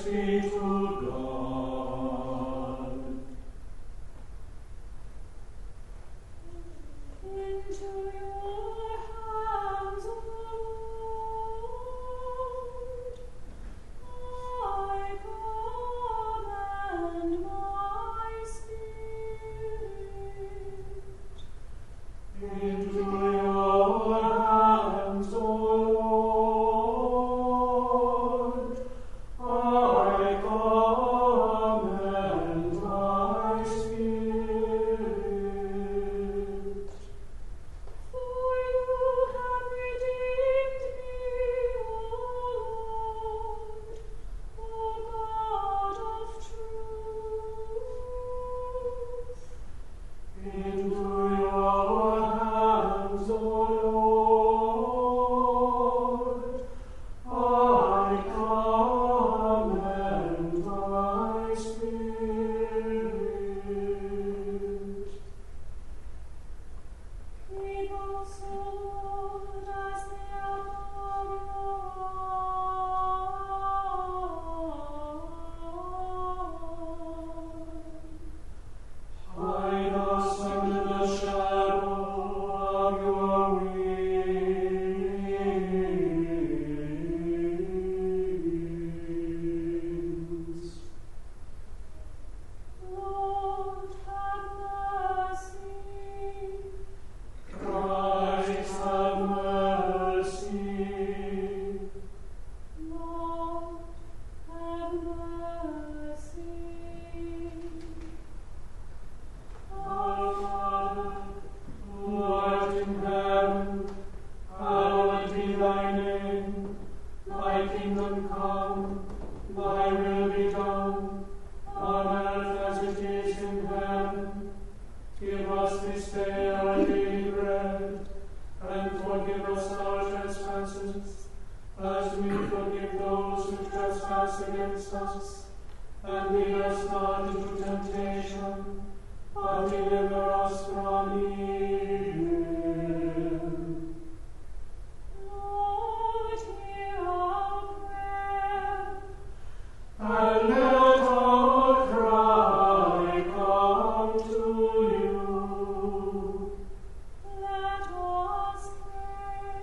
be to God. Into your hands, O Lord, I commend my spirit. Into your hands, O Lord, I commend my spirit. For you have redeemed me, O Lord, O God of truth. Into your hands, O Lord, I commend my spirit. Keep us, O Lord, as the apple of your eye. Hide us under the shadow of your wings. Lord, have mercy. Christ, have mercy. Lord, have mercy. Our Father, who art in heaven, hallowed be thy name. Thy kingdom come, thy will be done, on earth as it is in heaven. Give us this day our daily bread, and forgive us our trespasses, as we forgive those who trespass against us. And lead us not into temptation, but deliver us from evil. Lord, hear our prayer. And let our cry come to you. Let us pray.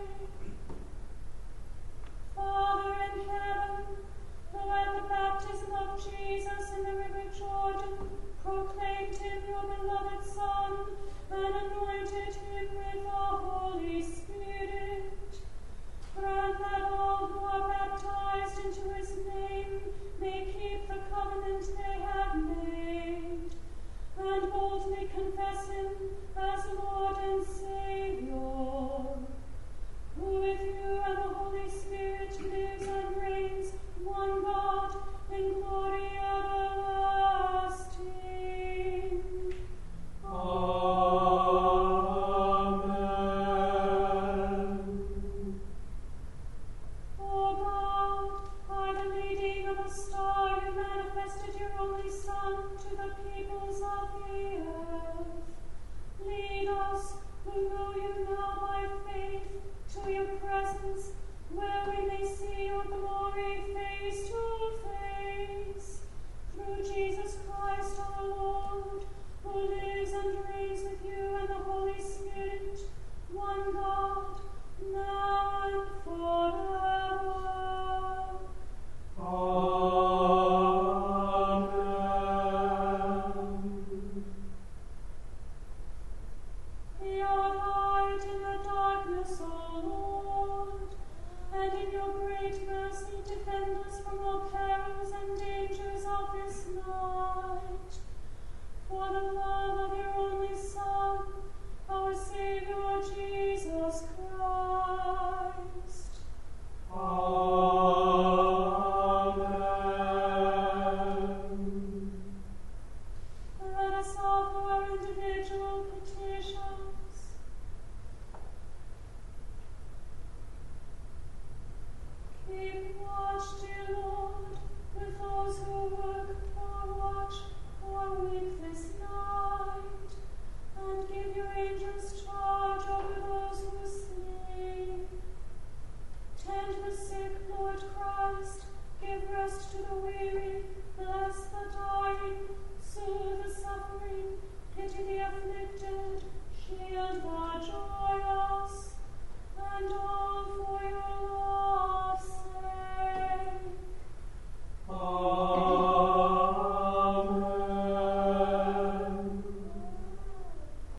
Father in heaven, who at the baptism of Jesus in the river Jordan proclaimed him your beloved Son and anointed him with the Holy Spirit, grant that all who are baptized into his name may keep the covenant they have made, and boldly confess him as Lord and Savior, who with you and the Holy Spirit lives and reigns, one God, in glory everlasting. Amen. O God, by the leading of a star, you manifested your only Son to the peoples of the earth. Lead us, who know you now by faith, to your presence, where we may see your glory face to face. Through Jesus Christ our Lord, who lives and reigns with you and the Holy Spirit, one God, now and forever. Amen. Your light in the darkness, O Lord, and in your great mercy defend us from all perils and dangers of this night. For the love